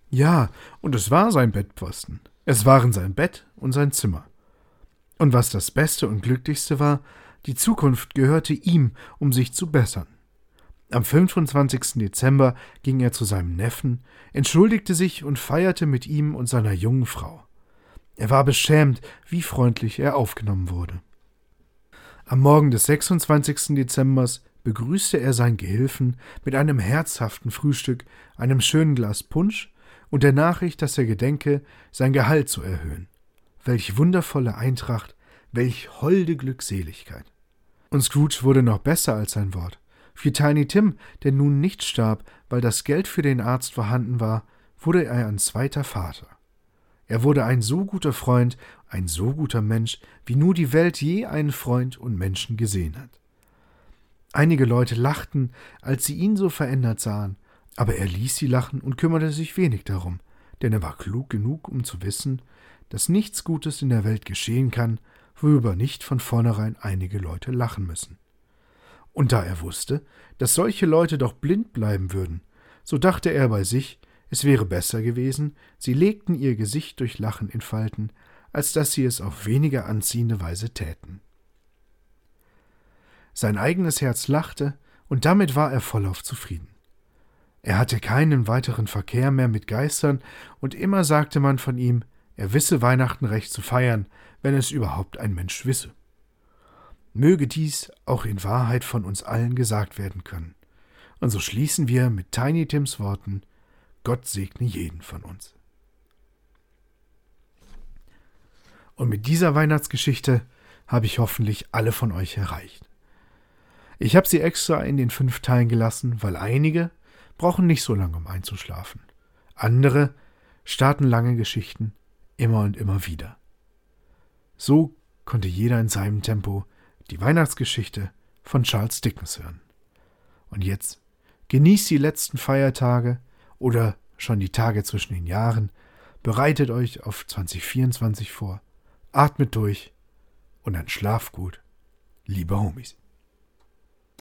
Ja, und es war sein Bettpfosten. Es waren sein Bett und sein Zimmer. Und was das Beste und Glücklichste war, die Zukunft gehörte ihm, um sich zu bessern. Am 25. Dezember ging er zu seinem Neffen, entschuldigte sich und feierte mit ihm und seiner jungen Frau. Er war beschämt, wie freundlich er aufgenommen wurde. Am Morgen des 26. Dezembers begrüßte er seinen Gehilfen mit einem herzhaften Frühstück, einem schönen Glas Punsch und der Nachricht, dass er gedenke, sein Gehalt zu erhöhen. Welch wundervolle Eintracht, welch holde Glückseligkeit. Und Scrooge wurde noch besser als sein Wort. Für Tiny Tim, der nun nicht starb, weil das Geld für den Arzt vorhanden war, wurde er ein zweiter Vater. Er wurde ein so guter Freund, ein so guter Mensch, wie nur die Welt je einen Freund und Menschen gesehen hat. Einige Leute lachten, als sie ihn so verändert sahen, aber er ließ sie lachen und kümmerte sich wenig darum, denn er war klug genug, um zu wissen, dass nichts Gutes in der Welt geschehen kann, worüber nicht von vornherein einige Leute lachen müssen. Und da er wusste, dass solche Leute doch blind bleiben würden, so dachte er bei sich, es wäre besser gewesen, sie legten ihr Gesicht durch Lachen in Falten, als dass sie es auf weniger anziehende Weise täten. Sein eigenes Herz lachte, und damit war er vollauf zufrieden. Er hatte keinen weiteren Verkehr mehr mit Geistern, und immer sagte man von ihm, er wisse Weihnachten recht zu feiern, wenn es überhaupt ein Mensch wisse. Möge dies auch in Wahrheit von uns allen gesagt werden können. Und so schließen wir mit Tiny Tims Worten: Gott segne jeden von uns. Und mit dieser Weihnachtsgeschichte habe ich hoffentlich alle von euch erreicht. Ich habe sie extra in den 5 Teilen gelassen, weil einige brauchen nicht so lange, um einzuschlafen. Andere starten lange Geschichten immer und immer wieder. So konnte jeder in seinem Tempo die Weihnachtsgeschichte von Charles Dickens hören. Und jetzt genießt die letzten Feiertage oder schon die Tage zwischen den Jahren, bereitet euch auf 2024 vor, atmet durch und dann schlaft gut, liebe Homies.